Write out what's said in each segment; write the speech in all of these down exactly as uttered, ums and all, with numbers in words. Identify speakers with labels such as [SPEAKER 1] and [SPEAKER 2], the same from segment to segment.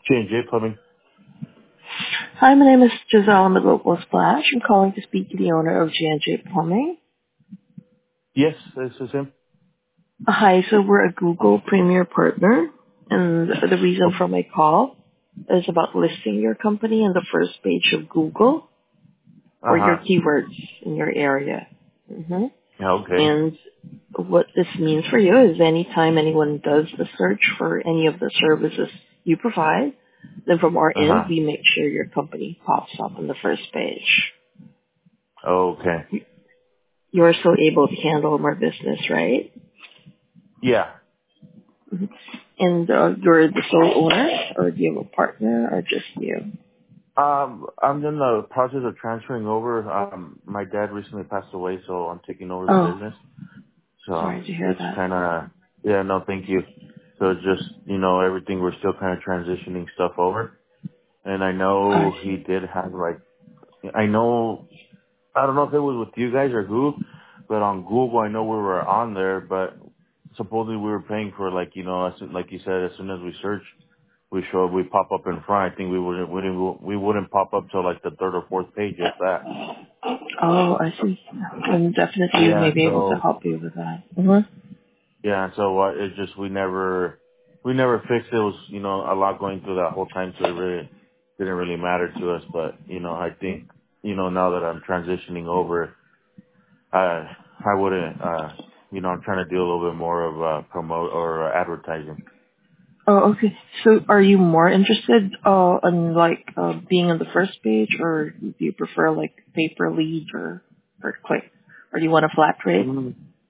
[SPEAKER 1] J and J Plumbing.
[SPEAKER 2] Hi, my name is Giselle I'm with Local Splash. I'm calling to speak to the owner of J and J Plumbing.
[SPEAKER 1] Yes, this is him.
[SPEAKER 2] Uh, Hi, so we're a Google Premier Partner, and the reason
[SPEAKER 1] Oh,
[SPEAKER 2] for my call is about listing your company on the first page of Google for your
[SPEAKER 1] uh-huh.
[SPEAKER 2] keywords in your area. hmm
[SPEAKER 1] Yeah, okay.
[SPEAKER 2] And what this means for you is anytime anyone does a search for any of the services you provide, then from our end,
[SPEAKER 1] Uh-huh.
[SPEAKER 2] we make sure your company pops up on the first page.
[SPEAKER 1] Okay.
[SPEAKER 2] You're still able to handle more business, right?
[SPEAKER 1] Yeah.
[SPEAKER 2] Mhm. And uh, you're the sole owner, or do you have a partner, or just you?
[SPEAKER 1] Um, I'm in the process of transferring over. Um, my dad recently passed away, so I'm taking over the
[SPEAKER 2] Oh,
[SPEAKER 1] business. So
[SPEAKER 2] sorry to hear
[SPEAKER 1] it's
[SPEAKER 2] that.
[SPEAKER 1] kind of, yeah, no, thank you. So it's just, you know, everything, we're still kind of transitioning stuff over. And I
[SPEAKER 2] I
[SPEAKER 1] know he
[SPEAKER 2] see.
[SPEAKER 1] did have like, I know I don't know if it was with you guys or who, but on Google I know we were on there, but supposedly we were paying for like, you know, as, like you said, as soon as we search, we show, we pop up in front. I think we wouldn't, we wouldn't, we wouldn't pop up till like the third or fourth page, if that.
[SPEAKER 2] Oh, I see. And definitely we
[SPEAKER 1] Yeah,
[SPEAKER 2] may be able to
[SPEAKER 1] so,
[SPEAKER 2] help you with that. Mm-hmm.
[SPEAKER 1] yeah, so uh, it just, we never, we never fixed it. It was, you know, a lot going through that whole time, so it really didn't really matter to us, but, you know, I think, you know, now that I'm transitioning over, I I wouldn't. Uh, you know, I'm trying to do a little bit more of uh, promote or uh, advertising.
[SPEAKER 2] Oh, okay. So are you more interested uh, in like uh, being on the first page, or do you prefer like paper lead or or click, or do you want a flat rate?
[SPEAKER 1] Mm.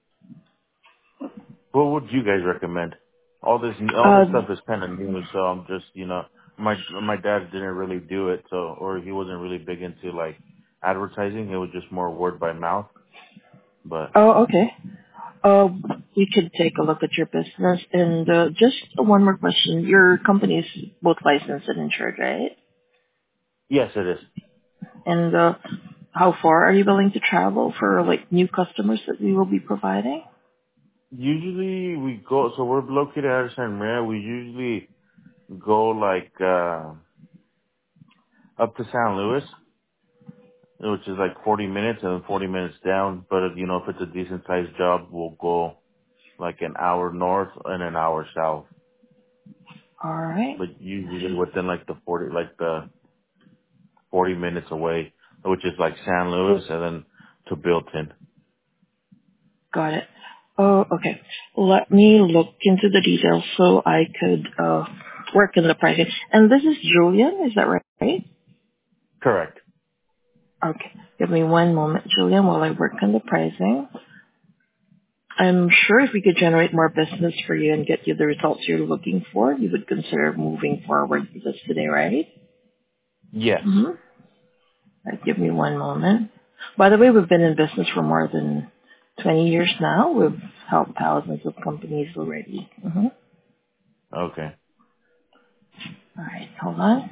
[SPEAKER 1] What would you guys recommend? All this all
[SPEAKER 2] Uh,
[SPEAKER 1] this stuff is kind of new, so I'm just you know my my dad didn't really do it, so or he wasn't really big into like advertising. It was just more word by mouth. But
[SPEAKER 2] oh, okay. Uh, we could take a look at your business. And uh, just one more question. Your company is both licensed and insured, right?
[SPEAKER 1] yes, it is.
[SPEAKER 2] And uh, how far are you willing to travel for like new customers that we will be providing?
[SPEAKER 1] Usually we go. So we're located out of San Maria. We usually go like uh up to San Luis, which is like forty minutes and then forty minutes down. But if, you know, if it's a decent sized job, we'll go like an hour north and an hour south.
[SPEAKER 2] All right.
[SPEAKER 1] But usually within like the forty, like the forty minutes away, which is like San Luis and then to Bilton.
[SPEAKER 2] Got it. Oh, okay. Let me look into the details so I could uh, work in the pricing. And this is Julian, is that right?
[SPEAKER 1] Correct.
[SPEAKER 2] Okay. Give me one moment, Julian, while I work on the pricing. I'm sure if we could generate more business for you and get you the results you're looking for, you would consider moving forward with this today, right?
[SPEAKER 1] Yes.
[SPEAKER 2] Mm-hmm. Right, give me one moment. By the way, we've been in business for more than twenty years now. We've helped thousands of companies already. Mm-hmm.
[SPEAKER 1] Okay.
[SPEAKER 2] All right, hold on.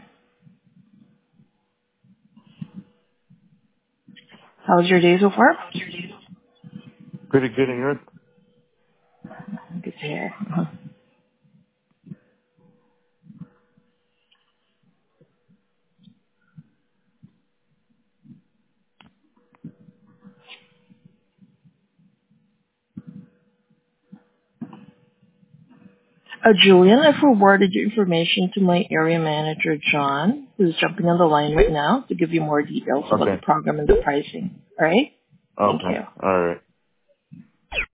[SPEAKER 2] How's your day so far?
[SPEAKER 1] Pretty good in Europe.
[SPEAKER 2] Good to hear. Mhm. Uh, Julian, I forwarded your information to my area manager, John, who's jumping on the line right now to give you more details about the
[SPEAKER 1] Okay.
[SPEAKER 2] program and the pricing. All right? Thank
[SPEAKER 1] Okay.
[SPEAKER 2] you.
[SPEAKER 1] All right.